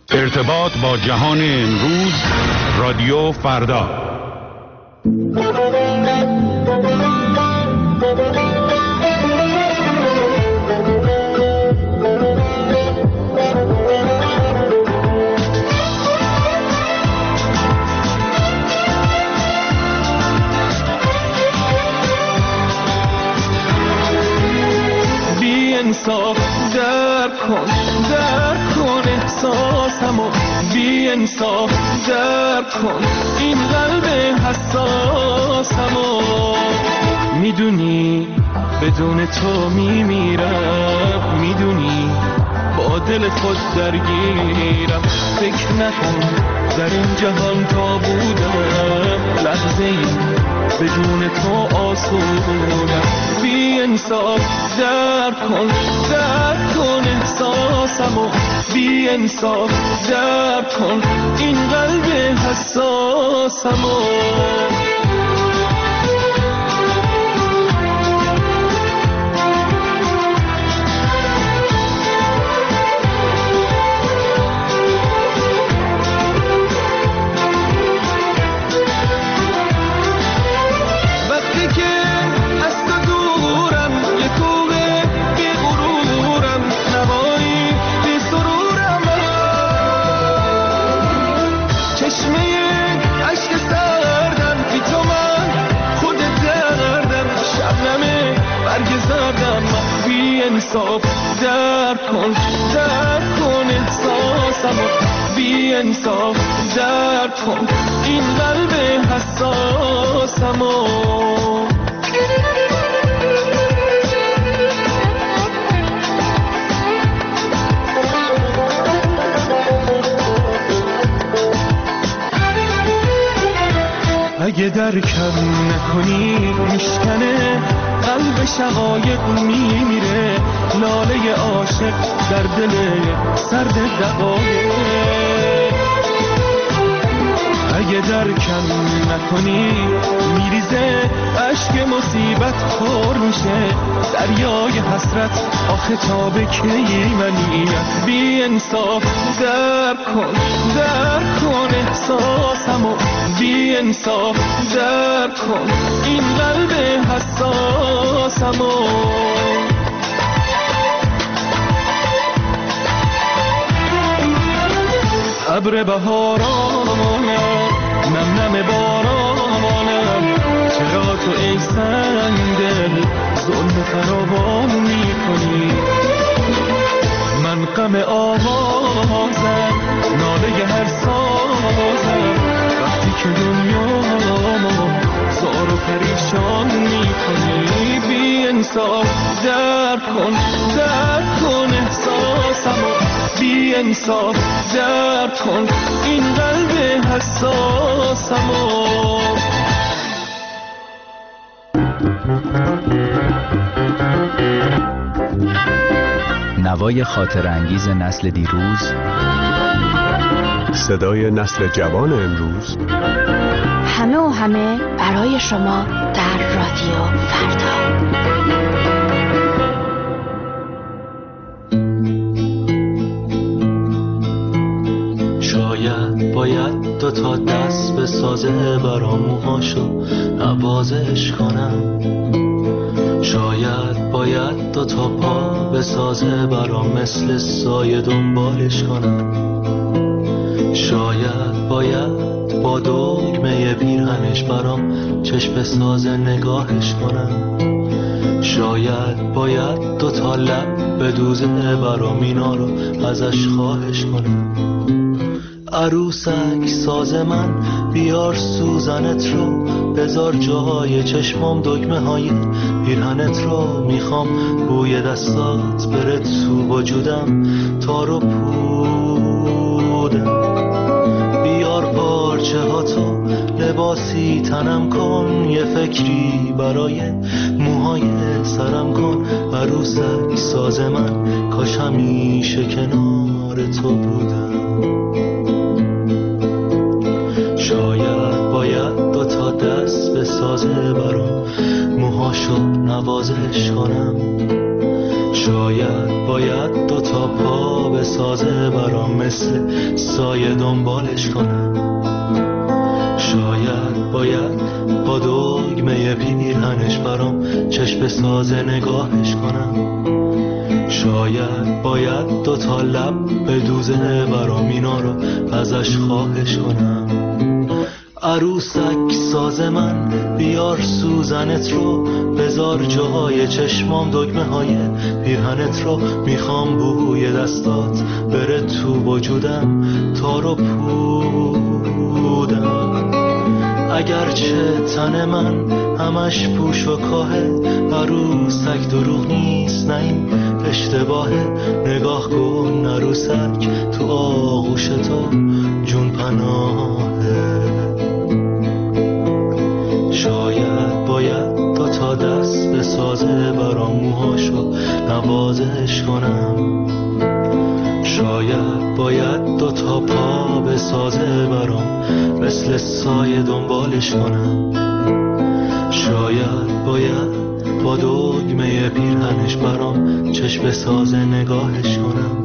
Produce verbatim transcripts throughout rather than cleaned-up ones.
ارتباط با جهان امروز، رادیو فردا. بی انصاف در کن در کن احساسمو، بی انصاف در کن این قلب حساسمو. میدونی بدون تو میمیرم، میدونی با دل خود درگیرم. فکر نکن در این جهان تا بودم لحظه ای بدون تو آسودم. بی انصاف در کن در کن احساسمو، بی انصاف در کن این قلب حساسمو. بی انصاف در کن در کن احساسمو، بی انصاف در کن این قلب حساسمو. اگه درکم نکنی میشکنه قلب شقایق میمیره، لاله عاشق در دل سرد دقایق. اگه درکم نکنی میریزه اشک مصیبت پر میشه، دریای حسرت آخه تا به کی منی. بی انصاف در کن در کن احساسمو، بی انصاف در کن این قلب حساسمو. ابر بهارانم نم نم بارانم، چرا تو ای سنگ دل ظلم فراوان میکنی؟ من غم آوازم ناله هر سازم، وقتی که دنیامو زار و پریشان میکنی. بی انصاف در کن در کن احساسمو، بی انصاف در کن این قلب حساسمو. نوای خاطر انگیز نسل دیروز، صدای نسل جوان امروز، همه و همه برای شما در رادیو فردا. شاید باید دو تا دست به سازه برام موهاشو نوازش کنم، شاید باید دو تا پا به سازه برام مثل سایه دنبالش کنم، شاید باید با دگمه پیرهنش برام چشم سازه نگاهش کنم، شاید باید دو تا لب به دوزه برام اینا رو ازش خواهش کنم. عروسک ساز من بیار سوزنت رو، بذار جای چشمام دگمه های پیرهنت رو، میخوام بوی دستات بره تو وجودم تا رو پودم. بیار پارچه ها تو لباسی تنم کن، یه فکری برای موهای سرم کن. عروسک ساز من کاش همیشه کنار تو بودم. شاید باید دو تا دست به سازه برام موهاشو نوازش کنم، شاید باید دو تا پا به سازه برام مثل سایه دنبالش کنم. شاید باید با دگمه پیرهنش برام چشم سازه نگاهش کنم. شاید باید دو تا لب به دوزه برام اینا رو ازش خواهش کنم. عروسک ساز من بیار سوزنت رو، بذار جاهای چشمام دگمه های پیرهنت رو. میخوام بوی دستات بره تو وجودم تا رو پودم. اگرچه تن من همش پوش و کاهه، عروسک دروغ نیست نه این اشتباهه. نگاه کن عروسک تو آغوش تو جون پناهه. شاید باید دو تا دست به سازه برام موهاشو نوازش کنم. شاید باید دو تا پا به سازه برام مثل سایه دنبالش کنم. شاید باید با دگمه پیرهنش برام چشم سازه نگاهش کنم.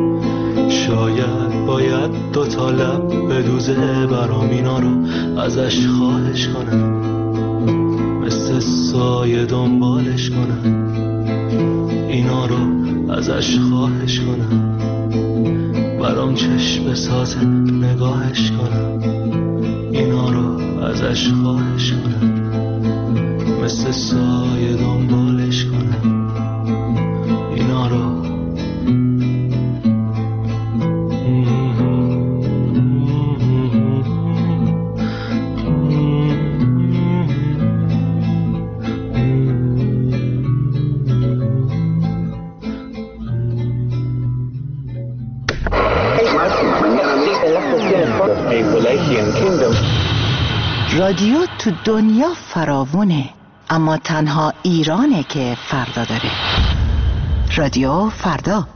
شاید باید دو تا لب به دوزه برام اینا رو ازش خواهش کنم. مثل سایه دنبالش کنم، اینا رو ازش خواهش کنم. برام چشم سازه نگاهش کنم، اینا رو ازش خواهش کنم. مثل سایه دنبالش کنم، اینا رو. رادیو تو دنیا فراوونه، اما تنها ایرانه که فردا داره. رادیو فردا.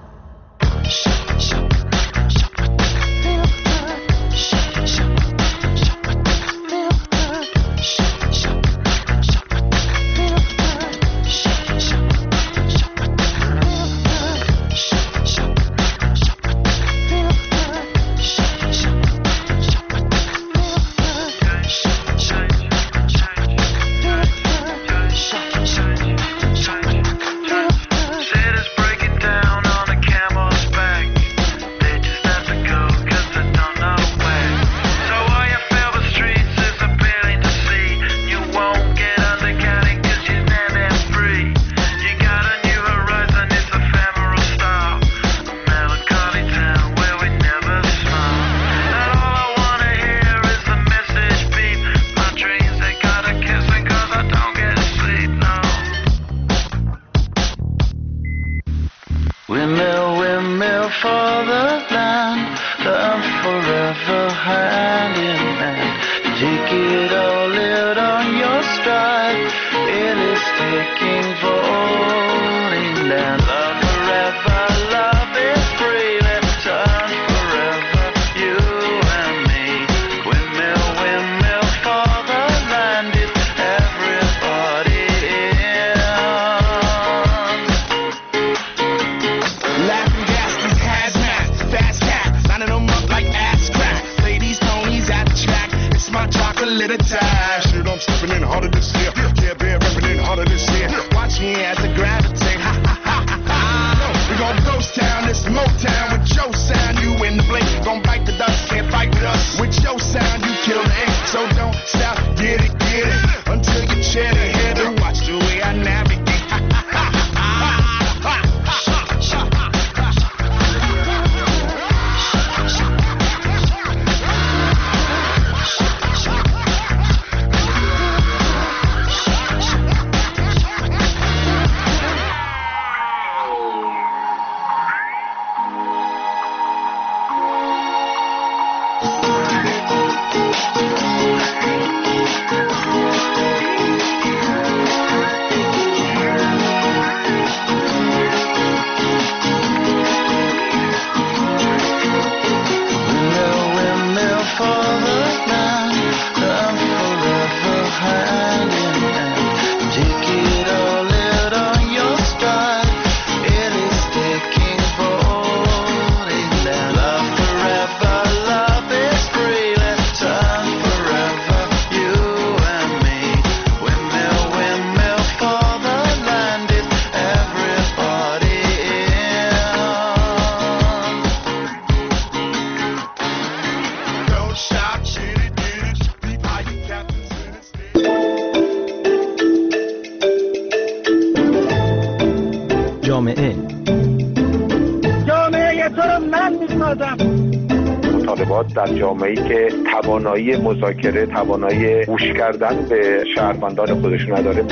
میسازم. مطالبات در جامعه‌ای که توانایی مذاکره، توانایی گوش کردن به شهروندان خودش نداره.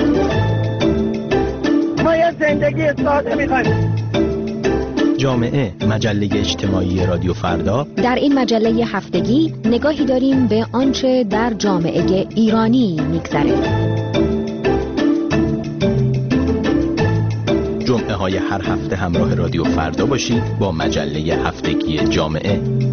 ما یه زندگی ساده می‌خوایم. جامعه، مجله اجتماعی رادیو فردا. در این مجله هفتگی نگاهی داریم به آنچه در جامعه ایرانی می‌گذره. جمعه های هر هفته همراه رادیو فردا باشید با مجله هفتگی جامعه.